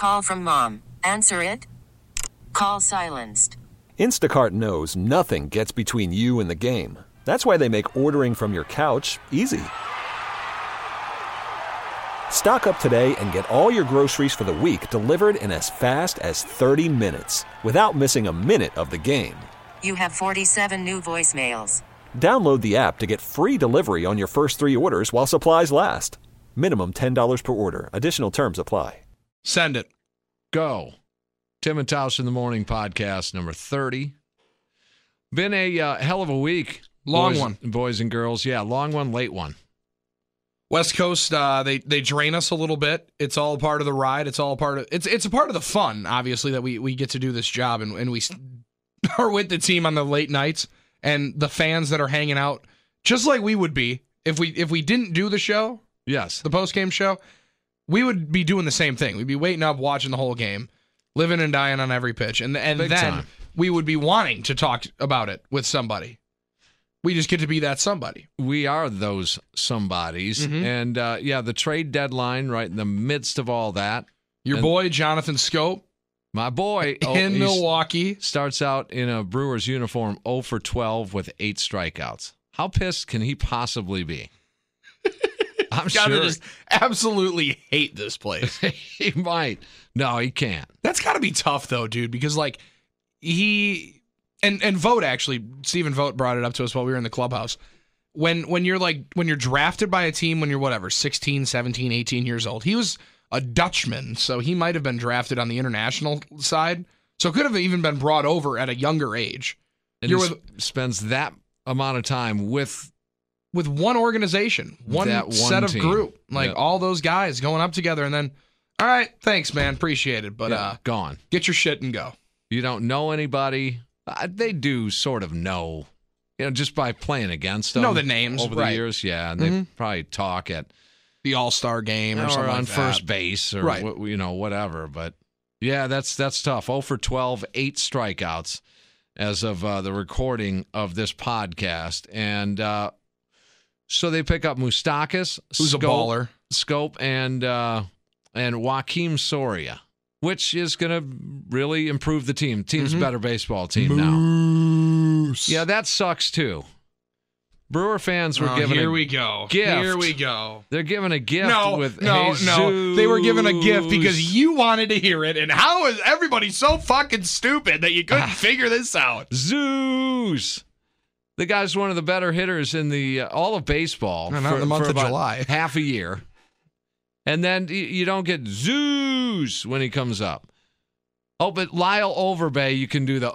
Call from mom. Answer it. Call silenced. Instacart knows nothing gets between you and the game. That's why they make ordering from your couch easy. Stock up today and get all your groceries for the week delivered in as fast as 30 minutes without missing a minute of the game. You have 47 new voicemails. Download the app to get free delivery on your first 3 orders while supplies last. Minimum $10 per order. Additional terms apply. Send it. Go. Tim and Tausch in the Morning podcast, number 30. Been a hell of a week. Long one. Boys and girls. Yeah, long one, late one. West Coast, they drain us a little bit. It's all part of the ride. It's all part of it's a part of the fun, obviously, that we get to do this job, and we are with the team on the late nights and the fans that are hanging out, just like we would be if we didn't do the show. Yes, the post-game show, we would be doing the same thing. We'd be waiting up, watching the whole game, living and dying on every pitch, and then time. We would be wanting to talk about it with somebody. We just get to be that somebody. We are those somebodies. Mm-hmm. And, the trade deadline right in the midst of all that. Your boy, Jonathan Schoop. My boy. In Milwaukee. Starts out in a Brewers uniform 0 for 12 with 8 strikeouts. How pissed can he possibly be? I'm sure. Just absolutely hate this place. He might. No, he can't. That's got to be tough, though, dude, because, he... And Vogt, actually, Stephen Vogt brought it up to us while we were in the clubhouse. When you're drafted by a team when you're 16, 17, 18 years old. He was a Dutchman, so he might have been drafted on the international side. So could have even been brought over at a younger age. And spends that amount of time with one organization, one set of team. group. All those guys going up together, and then, all right, thanks, man, appreciate it. But gone. Get your shit and go. You don't know anybody. They do sort of know, just by playing against them. Know the names over the years, yeah, and they probably talk at the All-Star game or something on like first base or whatever. But yeah, that's tough. 0 for 12, 8 strikeouts as of the recording of this podcast, and so they pick up Moustakas, who's a baller, Schoop, and Joakim Soria, which is going to really improve the team. Team's a better baseball team now. Yeah, that sucks too. Brewer fans were given Here a we go. gift. Here we go. They're given a gift with No. Jesus. They were given a gift because you wanted to hear it, and how is everybody so fucking stupid that you couldn't figure this out? Zeus. The guy's one of the better hitters in the all of baseball. Not in the month of July. Half a year. And then you don't get Zeus when he comes up. Oh, but Lyle Overbay, you can do the,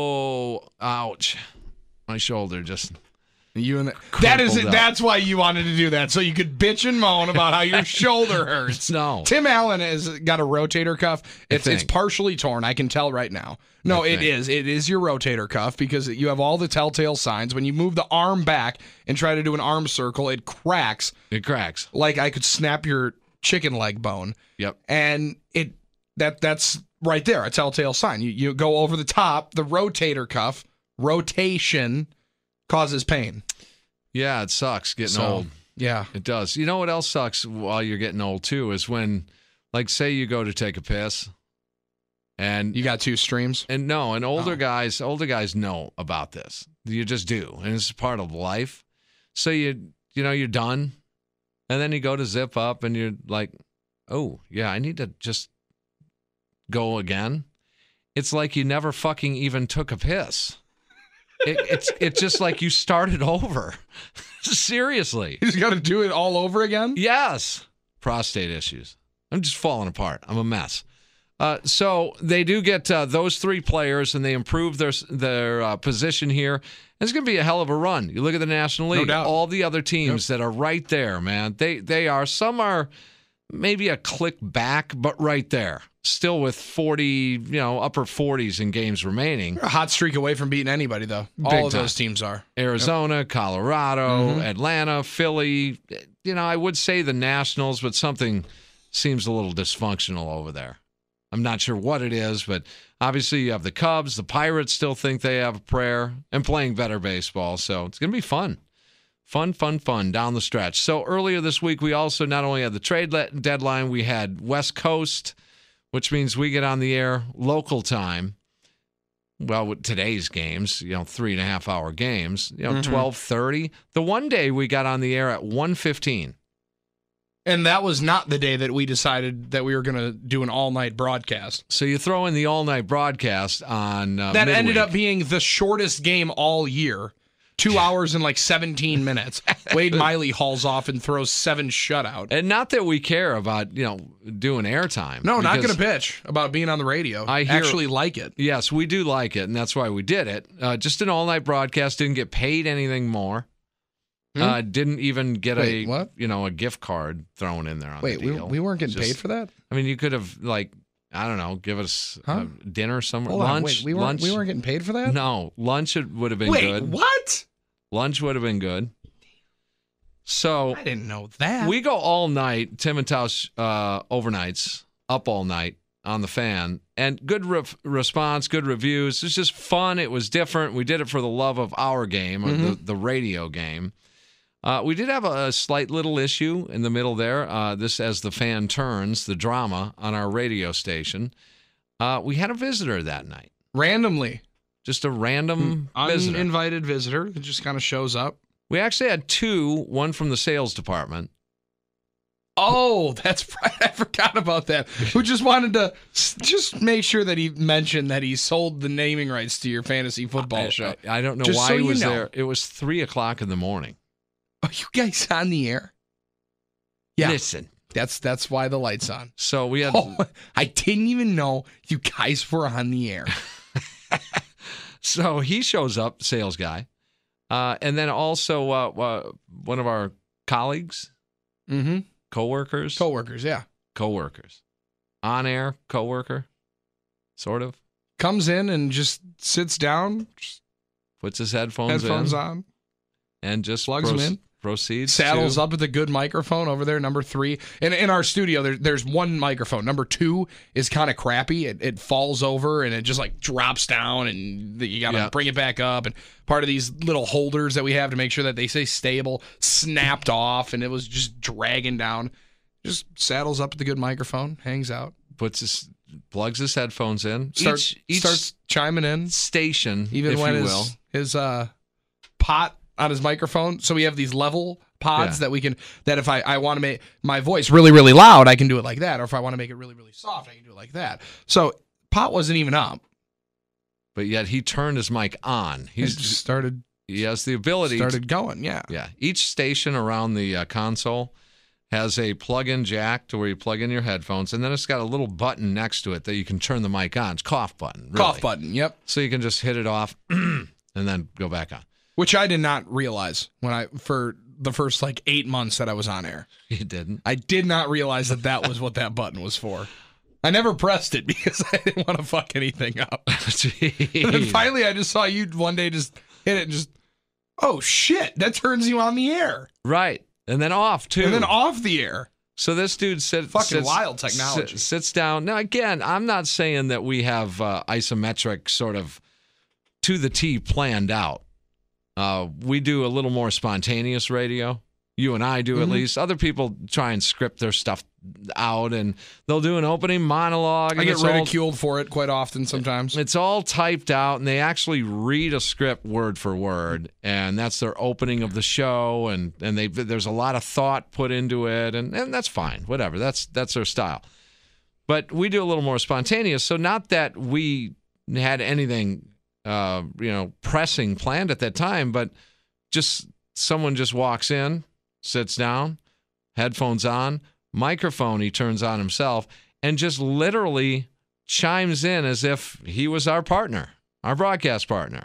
ouch. My shoulder just... That's why you wanted to do that, so you could bitch and moan about how your shoulder hurts. No. Tim Allen has got a rotator cuff. It's partially torn. I can tell right now. No, it is. It is your rotator cuff because you have all the telltale signs. When you move the arm back and try to do an arm circle, it cracks. It cracks. Like I could snap your chicken leg bone. Yep. And that's right there, a telltale sign. You go over the top, the rotator cuff, rotation causes pain. Yeah, it sucks getting old. Yeah. It does. You know what else sucks while you're getting old, too, is when, say you go to take a piss. And you got 2 streams? And older guys know about this. You just do. And it's part of life. So you're done. And then you go to zip up and you're like, oh, yeah, I need to just go again. It's like you never fucking even took a piss. It's just like you started over. Seriously. You just got to do it all over again? Yes. Prostate issues. I'm just falling apart. I'm a mess. So they do get those 3 players, and they improve their position here. It's going to be a hell of a run. You look at the National League, no doubt. All the other teams that are right there, man. They are. Some are maybe a click back, but right there. Still with 40, upper 40s in games remaining. You're a hot streak away from beating anybody, though. All of those teams are. Arizona, Colorado, Atlanta, Philly. I would say the Nationals, but something seems a little dysfunctional over there. I'm not sure what it is, but obviously you have the Cubs. The Pirates still think they have a prayer and playing better baseball. So it's going to be fun. Fun down the stretch. So earlier this week, we also not only had the trade deadline, we had West Coast. which means we get on the air local time. Well, with today's games, 3.5-hour games, 12:30. The one day we got on the air at 1:15. And that was not the day that we decided that we were going to do an all-night broadcast. So you throw in the all-night broadcast on that midweek. ended up being the shortest game all year. 2 hours and 17 minutes. Wade Miley hauls off and throws 7 shutout. And not that we care about, doing airtime. No, not going to bitch about being on the radio. I actually like it. Yes, we do like it, and that's why we did it. Just an all-night broadcast, didn't get paid anything more. Didn't even get a gift card thrown in there on the deal. We weren't getting paid for that? I mean, you could have, I don't know, give us dinner somewhere. Hold on, lunch. we weren't getting paid for that? No, lunch would have been good. Wait, what? Lunch would have been good. So I didn't know that. We go all night, Tim and Tausch overnights, up all night on the Fan, and good response, good reviews. It's just fun. It was different. We did it for the love of our game, or the radio game. We did have a slight little issue in the middle there. This, as the Fan turns, the drama on our radio station. We had a visitor that night. Randomly. Just a random visitor. Uninvited visitor that just kind of shows up. We actually had 2, one from the sales department. Oh, that's right. I forgot about that. Who just wanted to just make sure that he mentioned that he sold the naming rights to your fantasy football show. I don't know just why so he was know. there. It was 3:00 in the morning. Are you guys on the air? Yeah. Listen. That's why the light's on. So we had. Oh, I didn't even know you guys were on the air. So he shows up, sales guy, and then also one of our colleagues, coworkers, yeah, on air coworker, sort of comes in and just sits down, puts his headphones on, and just plugs them in. Proceeds. Saddles up with a good microphone over there, number 3. In our studio, there's one microphone. Number 2 is kind of crappy. It falls over and it just drops down, and you got to bring it back up. And part of these little holders that we have to make sure that they stay stable snapped off, and it was just dragging down. Just saddles up with the good microphone, hangs out. Plugs his headphones in. Starts chiming in. Station, even if when you will. his pot on his microphone, so we have these level pods that we can, that if I want to make my voice really, really loud, I can do it like that, or if I want to make it really, really soft, I can do it like that. So pot wasn't even up, but yet he turned his mic on. He has the ability. Started going, yeah. Each station around the console has a plug-in jack to where you plug in your headphones, and then it's got a little button next to it that you can turn the mic on. It's cough button. Really. Cough button. Yep. So you can just hit it off and then go back on. Which I did not realize for the first 8 months that I was on air. You didn't? I did not realize that was what that button was for. I never pressed it because I didn't want to fuck anything up. And then finally I just saw you one day just hit it and just, oh shit, that turns you on the air. Right. And then off too. And then off the air. So this dude sits wild technology. Sits down. Now again, I'm not saying that we have isometric sort of to the T planned out. We do a little more spontaneous radio. You and I do, at least. Other people try and script their stuff out, and they'll do an opening monologue. I get ridiculed for it quite often sometimes. It's all typed out, and they actually read a script word for word, and that's their opening of the show, and there's a lot of thought put into it, and that's fine. Whatever. That's their style. But we do a little more spontaneous, so not that we had anything pressing planned at that time, but just someone just walks in, sits down, headphones on, microphone he turns on himself, and just literally chimes in as if he was our partner, our broadcast partner.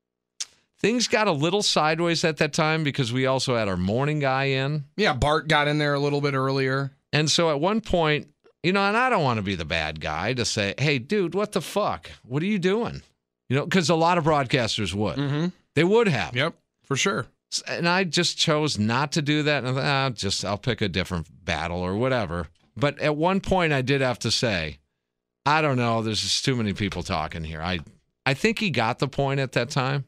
Things got a little sideways at that time because we also had our morning guy in. Yeah, Bart got in there a little bit earlier. And so at one point, and I don't want to be the bad guy to say, hey, dude, what the fuck? What are you doing? Because a lot of broadcasters would. Mm-hmm. They would have. Yep, for sure. And I just chose not to do that. And I thought, I'll pick a different battle or whatever. But at one point, I did have to say, I don't know. There's just too many people talking here. I think he got the point at that time.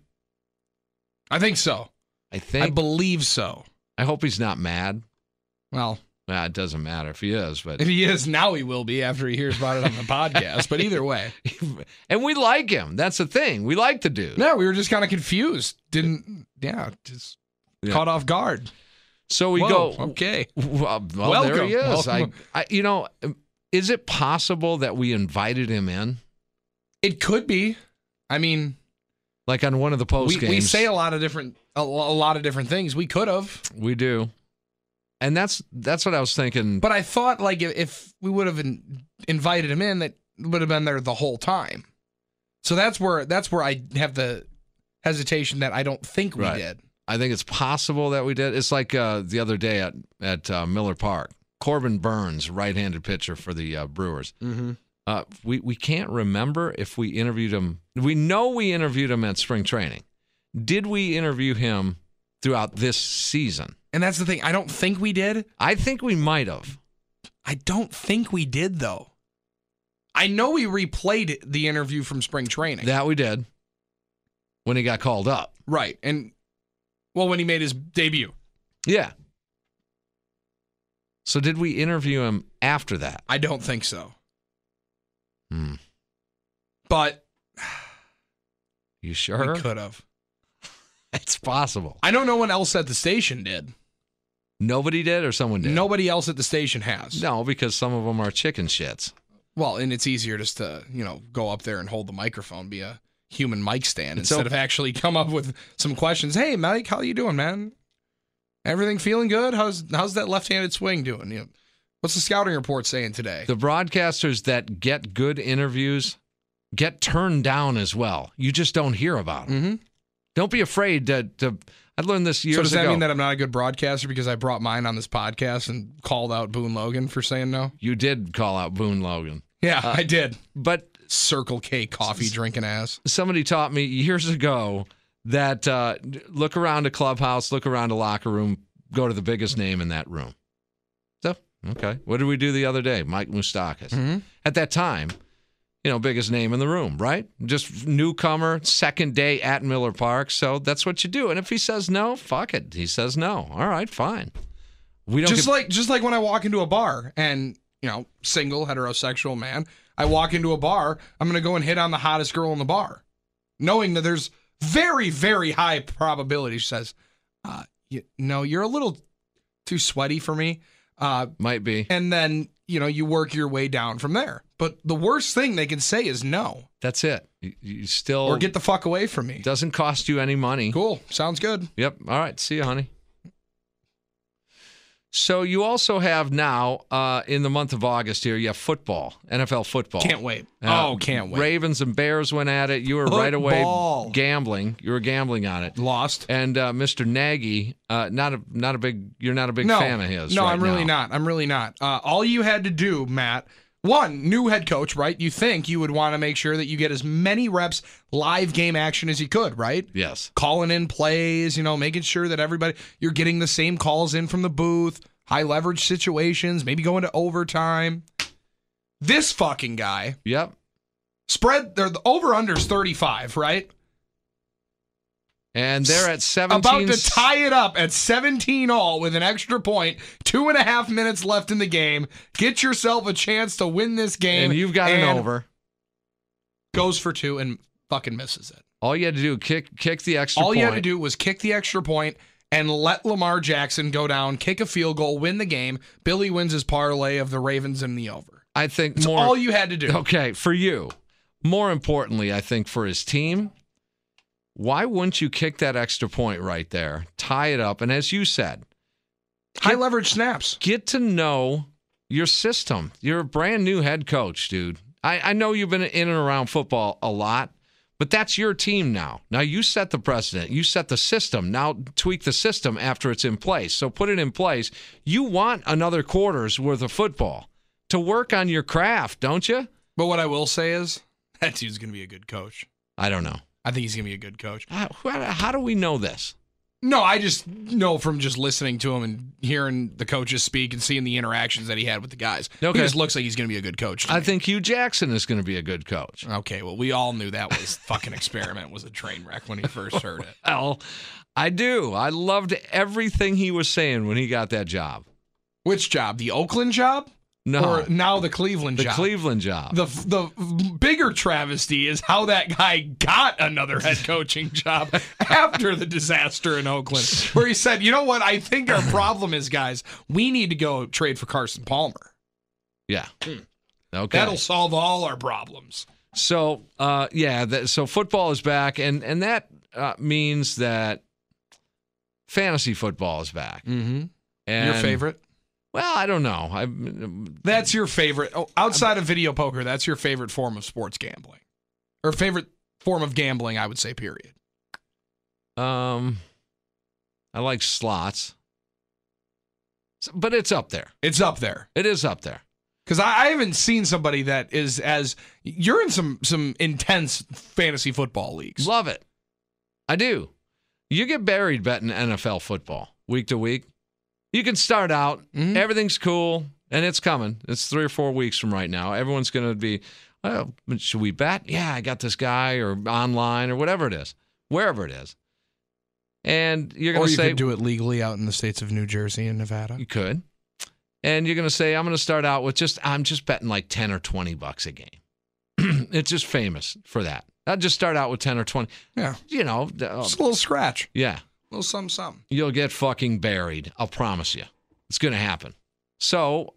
I think so. I believe so. I hope he's not mad. Well, Well, it doesn't matter if he is, but If he is, now he will be after he hears about it on the podcast. But either way. and we like him. That's the thing. We like the dude. No, we were just kind of confused. Just caught off guard. So we Whoa, go. okay. Well, there Welcome. he is. Welcome. Is it possible that we invited him in? It could be. I mean, Like on one of the post games. we say a lot of different things. We could have. We do. And that's what I was thinking. But I thought, like, if we would have invited him in, that would have been there the whole time. So that's where I have the hesitation that I don't think we did. I think it's possible that we did. It's like the other day at Miller Park. Corbin Burns, right-handed pitcher for the Brewers. Mm-hmm. We can't remember if we interviewed him. We know we interviewed him at spring training. Did we interview him throughout this season? And that's the thing. I don't think we did. I think we might have. I don't think we did, though. I know we replayed the interview from spring training. That we did when he got called up. Right. And, well, when he made his debut. Yeah. So did we interview him after that? I don't think so. But You sure? we could have. It's possible. I know no one else at the station did. Nobody did or someone did? Nobody else at the station has. No, because some of them are chicken shits. Well, and it's easier just to, go up there and hold the microphone, be a human mic stand, It's instead of actually come up with some questions. Hey, Mike, how you doing, man? Everything feeling good? How's that left-handed swing doing? What's the scouting report saying today? The broadcasters that get good interviews get turned down as well. You just don't hear about them. Mm-hmm. Don't be afraid to I learned this years ago. So does that mean that I'm not a good broadcaster because I brought mine on this podcast and called out Boone Logan for saying no? You did call out Boone Logan. Yeah, I did. But Circle K coffee drinking ass. somebody taught me years ago that look around a clubhouse, look around a locker room, go to the biggest name in that room. So, okay. What did we do the other day? Mike Moustakas. Mm-hmm. At that time, biggest name in the room, right? Just newcomer, second day at Miller Park. So that's what you do. And if he says no, fuck it. He says no. All right, fine. We don't just like when I walk into a bar and, single, heterosexual man, I walk into a bar, I'm going to go and hit on the hottest girl in the bar, knowing that there's very, very high probability she says, you're a little too sweaty for me. Might be. And then, you work your way down from there. But the worst thing they can say is no. That's it. You still... Or get the fuck away from me. Doesn't cost you any money. Cool. Sounds good. Yep. All right. See you, honey. So you also have now, in the month of August here, you have football, NFL football. Can't wait. Can't wait. Ravens and Bears went at it. You were right away gambling. You were gambling on it. Lost. And Mr. Nagy, you're not a big fan of his. No, right I'm really now. not. I'm really not. All you had to do, Matt, one, new head coach, right? You think you would want to make sure that you get as many reps, live game action as you could, right? Yes. Calling in plays, making sure that you're getting the same calls in from the booth, high leverage situations, maybe going to overtime. This fucking guy. Yep. The over-under's 35, right? And they're at 17. About to tie it up at 17-all with an extra point. 2.5 minutes left in the game. Get yourself a chance to win this game. And you've got an over. Goes for 2 and fucking misses it. All you had to do, kick the extra point. All you had to do was kick the extra point and let Lamar Jackson go down, kick a field goal, win the game. Billy wins his parlay of the Ravens and the over. I think That's all you had to do. Okay, for you. More importantly, I think for his team, why wouldn't you kick that extra point right there, tie it up, and as you said, high leverage snaps. Get to know your system. You're a brand new head coach, dude. I know you've been in and around football a lot, but that's your team now. Now you set the precedent. You set the system. Now tweak the system after it's in place. So put it in place. You want another quarter's worth of football to work on your craft, don't you? But what I will say is that dude's going to be a good coach. I don't know. I think he's going to be a good coach. How do we know this? No, I just know from just listening to him and hearing the coaches speak and seeing the interactions that he had with the guys. Okay. He just looks like he's going to be a good coach. I think Hugh Jackson is going to be a good coach. Okay, well, we all knew that was fucking experiment was a train wreck when he first heard it. Well, I do. I loved everything he was saying when he got that job. Which job? The Oakland job? No. Or now the Cleveland job? The Cleveland job. The bigger travesty is how that guy got another head coaching job after the disaster in Oakland, where he said, you know what, I think our problem is, guys, we need to go trade for Carson Palmer. Yeah. Okay. That'll solve all our problems. So, so football is back, and that means that fantasy football is back. Mm-hmm. And, your favorite? Well, I don't know. That's your favorite. Oh, outside of video poker, that's your favorite form of sports gambling. Or favorite form of gambling, I would say, period. I like slots. But it's up there. It's up there. It is up there. Because I haven't seen somebody that is as... You're in some intense fantasy football leagues. Love it. I do. You get buried betting NFL football week to week. You can start out, everything's cool, and it's coming. It's 3 or 4 weeks from right now. Everyone's going to be, oh, should we bet? Yeah, I got this guy, or online, or whatever it is, wherever it is. And you're going to say... Or you could do it legally out in the states of New Jersey and Nevada. You could. And you're going to say, I'm going to start out with I'm just betting like 10 or 20 bucks a game. It's just famous for that. I'll just start out with 10 or 20. Yeah. You know. Just a little scratch. Yeah. A little something. You'll get fucking buried. I'll promise you. It's going to happen. So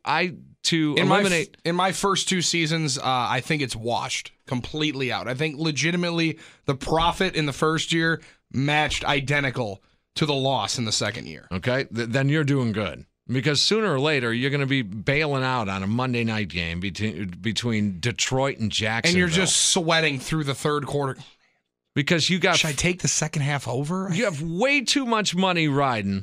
in my first 2 seasons, I think it's washed completely out. I think legitimately the profit in the first year matched identical to the loss in the second year. Okay. Then you're doing good. Because sooner or later, you're going to be bailing out on a Monday night game between Detroit and Jacksonville. And you're just sweating through the third quarter. Because you got... Should I take the second half over? You have way too much money riding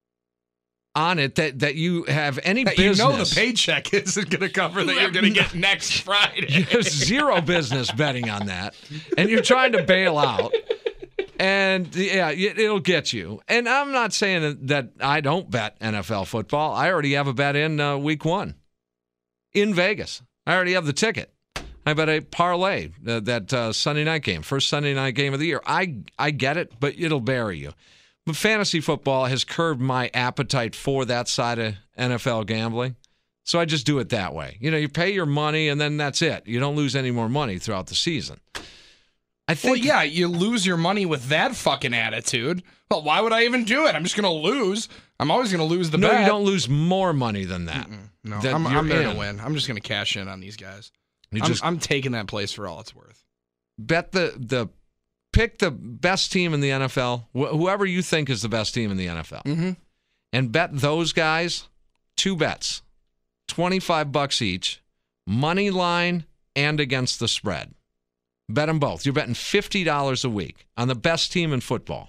on it that you have any business... You know the paycheck isn't going to cover that you're going to get next Friday. You have zero business betting on that. And you're trying to bail out. And, yeah, it'll get you. And I'm not saying that I don't bet NFL football. I already have a bet in week 1 in Vegas. I already have the ticket. I bet a parlay that Sunday night game, first Sunday night game of the year. I get it, but it'll bury you. But fantasy football has curbed my appetite for that side of NFL gambling. So I just do it that way. You know, you pay your money, and then that's it. You don't lose any more money throughout the season. I think. Well, yeah, you lose your money with that fucking attitude. Well, why would I even do it? I'm just going to lose. I'm always going to lose the bet. No, you don't lose more money than that. No, I'm there to win. I'm just going to cash in on these guys. I'm taking that place for all it's worth. Bet pick the best team in the NFL, whoever you think is the best team in the NFL, and bet those guys 2 bets, $25 each, money line and against the spread. Bet them both. You're betting $50 a week on the best team in football,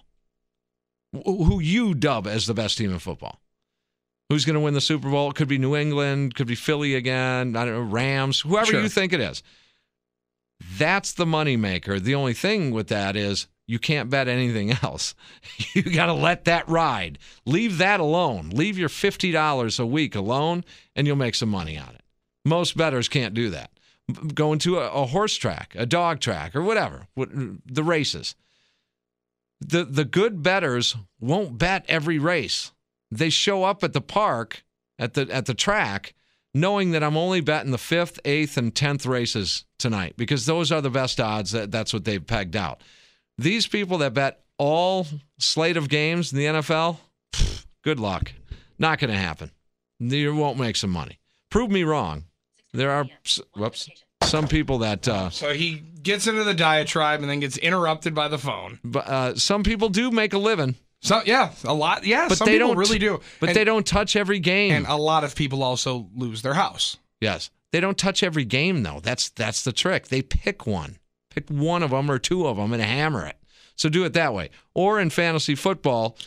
who you dub as the best team in football. Who's going to win the Super Bowl? It could be New England, could be Philly again, I don't know, Rams, whoever you think it is. That's the moneymaker. The only thing with that is you can't bet anything else. You got to let that ride. Leave that alone. Leave your $50 a week alone, and you'll make some money on it. Most bettors can't do that. Going to a horse track, a dog track, or whatever, the races. The good bettors won't bet every race. They show up at the park, at the track, knowing that I'm only betting the 5th, 8th, and 10th races tonight because those are the best odds. That's what they've pegged out. These people that bet all slate of games in the NFL, good luck. Not going to happen. You won't make some money. Prove me wrong. There are some people that... so he gets into the diatribe and then gets interrupted by the phone. But some people do make a living. So yeah, a lot. Yeah, but some people really do. But they don't touch every game. And a lot of people also lose their house. Yes. They don't touch every game, though. That's the trick. They pick one. Pick one of them or 2 of them and hammer it. So do it that way. Or in fantasy football,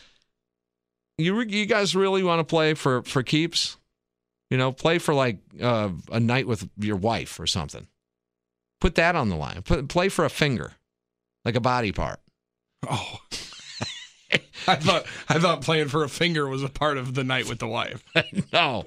you guys really want to play for keeps? You know, play for like a night with your wife or something. Put that on the line. Play for a finger, like a body part. Oh, I thought playing for a finger was a part of the night with the wife. No,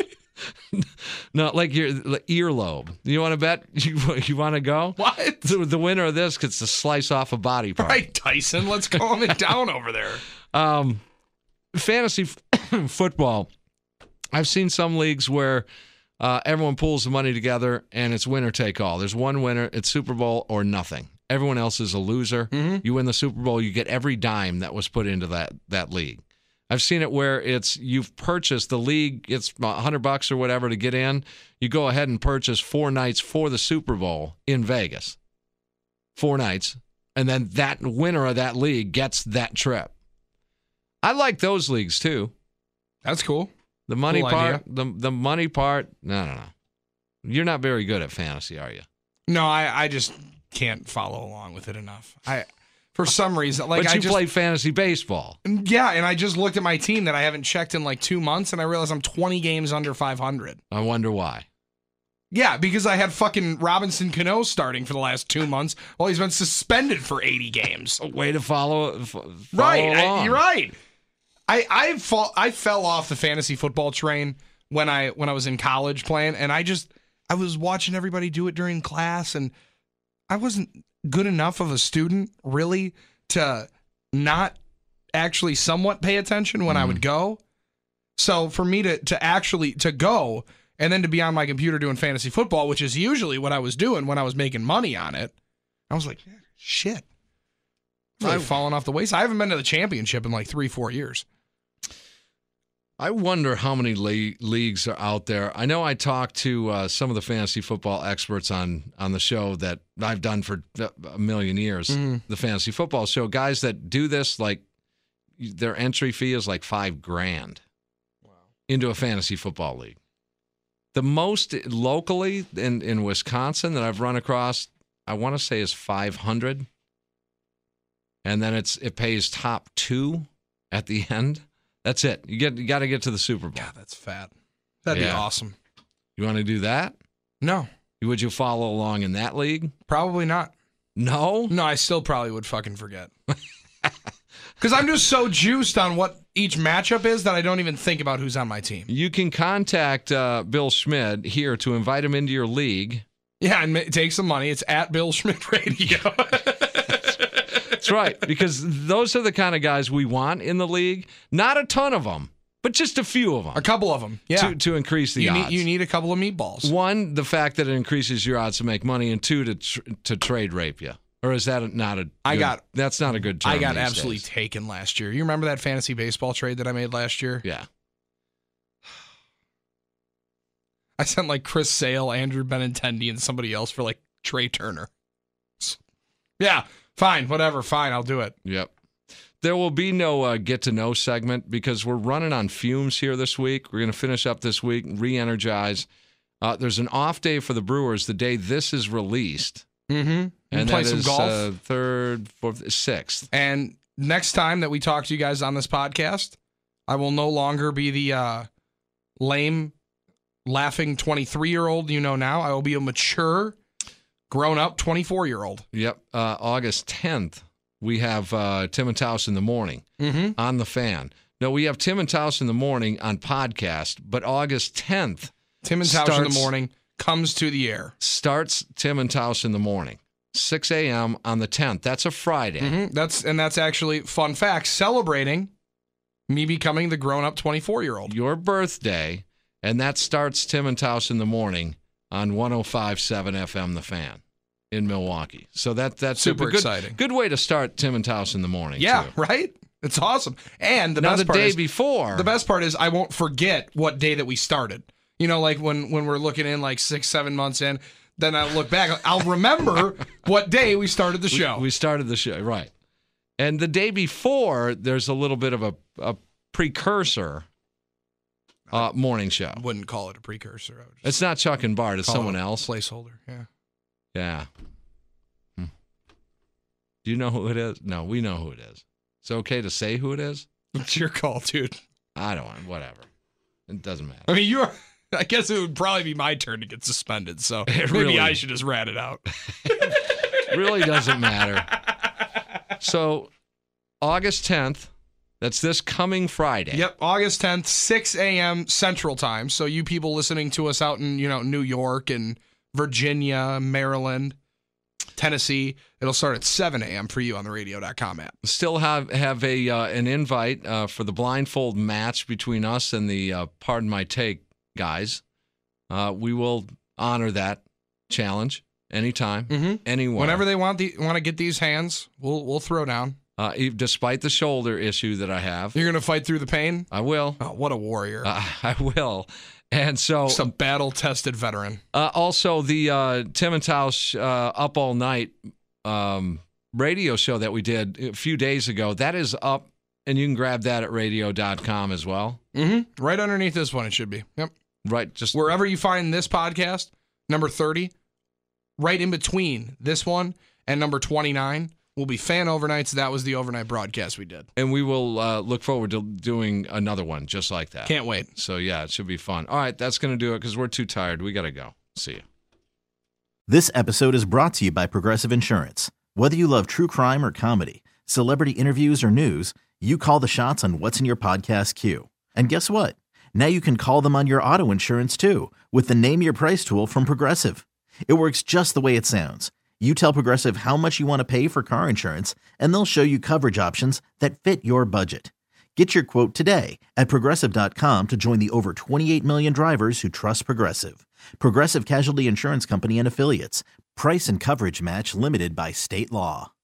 like your earlobe. You want to bet? You want to go? What? The winner of this gets to slice off a body part. Right, Tyson. Let's calm it down over there. Fantasy football I've seen some leagues where everyone pulls the money together and it's winner take all. There's one winner. It's Super Bowl or nothing. Everyone else is a loser. Mm-hmm. You win the Super Bowl, you get every dime that was put into that league. I've seen it where you've purchased the league. It's $100 or whatever to get in. You go ahead and purchase 4 nights for the Super Bowl in Vegas. 4 nights. And then that winner of that league gets that trip. I like those leagues too. That's cool. The money Cool part, idea. the money part, no. You're not very good at fantasy, are you? No, I just can't follow along with it enough. For some reason, like But I you just play fantasy baseball. Yeah, and I just looked at my team that I haven't checked in like 2 months, and I realized I'm 20 games under 500. I wonder why. Yeah, because I had fucking Robinson Cano starting for the last 2 months while he's been suspended for 80 games. A way to follow Right, along. you're right. I fell off the fantasy football train when I was in college playing, and I was watching everybody do it during class, and I wasn't good enough of a student really to not actually somewhat pay attention when I would go. So for me to actually go and then to be on my computer doing fantasy football, which is usually what I was doing when I was making money on it, I was like, shit. I've fallen off the wayside. I haven't been to the championship in like 3-4 years. I wonder how many leagues are out there. I know I talked to some of the fantasy football experts on the show that I've done for a million years, the fantasy football show. Guys that do this, like their entry fee is like $5,000 into a fantasy football league. The most locally in Wisconsin that I've run across, I want to say is $500, and then it pays top 2 at the end. That's it. You got to get to the Super Bowl. God, that's fat. That'd be awesome. You want to do that? No, Would you follow along in that league? probably not. No? No, I still probably would fucking forget. Because I'm just so juiced on what each matchup is that I don't even think about who's on my team. You can contact Bill Schmidt here to invite him into your league. Yeah, and take some money. It's at Bill Schmidt Radio. That's right, because those are the kind of guys we want in the league. Not a ton of them, but just a few of them. A couple of them, yeah. To increase the odds. You need a couple of meatballs. One, the fact that it increases your odds to make money, and 2, to trade rape you. Or is that not a? That's not a good term. I got these absolutely days. taken last year. You remember that fantasy baseball trade that I made last year? Yeah. I sent like Chris Sale, Andrew Benintendi, and somebody else for like Trey Turner. Yeah, fine, whatever, fine, I'll do it. Yep. There will be no get to know segment because we're running on fumes here this week. We're going to finish up this week, re-energize. There's an off day for the Brewers the day this is released. Mm-hmm. And play that some is golf. 3rd, 4th, 6th. And next time that we talk to you guys on this podcast, I will no longer be the lame, laughing 23-year-old you know now. I will be a mature, grown-up 24-year-old. Yep. August 10th, we have Tim and Taus in the morning on the Fan. No, we have Tim and Taus in the morning on podcast, but August 10th, Tim and Taus in the morning comes to the air. Starts Tim and Taus in the morning, 6 a.m. on the 10th. That's a Friday. Mm-hmm. That's actually, fun fact, celebrating me becoming the grown-up 24-year-old. Your birthday, and that starts Tim and Taus in the morning on 105.7 FM The Fan in Milwaukee. So that's super good, exciting. Good way to start Tim and Taus in the morning. Yeah, too. right? It's awesome. And the Now, best the part day is, before. the best part is I won't forget what day that we started. You know, like when we're looking in like 6-7 months in, then I'll look back. I'll remember what day we started the show. We started the show, right. And the day before, there's a little bit of a precursor morning show. Wouldn't call it a precursor. I would just It's not Chuck and Bart. It's call someone it a else. Placeholder, yeah. Yeah. Do you know who it is? No, we know who it is. It's okay to say who it is? It's your call, dude. I don't want, whatever. It doesn't matter. I mean, I guess it would probably be my turn to get suspended, so It maybe really- I should just rat it out. Really doesn't matter. So, August 10th, that's this coming Friday. Yep, August 10th, 6 a.m. Central Time. So you people listening to us out in, New York and Virginia, Maryland, Tennessee. It'll start at 7 a.m. for you on the radio.com app. Still have a an invite for the blindfold match between us and the Pardon My Take guys. We will honor that challenge anytime, anywhere. Whenever they want to get these hands, we'll throw down. Despite the shoulder issue that I have. You're going to fight through the pain? I will. Oh, what a warrior. I will. And so. Just a battle-tested veteran. Also, the Tim and Tausch Up All Night radio show that we did a few days ago, that is up, and you can grab that at radio.com as well. Mm-hmm. Right underneath this one, it should be. Yep. Right. Just wherever you find this podcast, number 30, right in between this one and number 29, will be Fan Overnights. That was the overnight broadcast we did. And we will look forward to doing another one just like that. Can't wait. So, yeah, it should be fun. All right, that's going to do it because we're too tired. We got to go. See you. This episode is brought to you by Progressive Insurance. Whether you love true crime or comedy, celebrity interviews or news, you call the shots on what's in your podcast queue. And guess what? Now you can call them on your auto insurance too with the Name Your Price tool from Progressive. It works just the way it sounds. You tell Progressive how much you want to pay for car insurance, and they'll show you coverage options that fit your budget. Get your quote today at Progressive.com to join the over 28 million drivers who trust Progressive. Progressive Casualty Insurance Company and Affiliates. Price and coverage match limited by state law.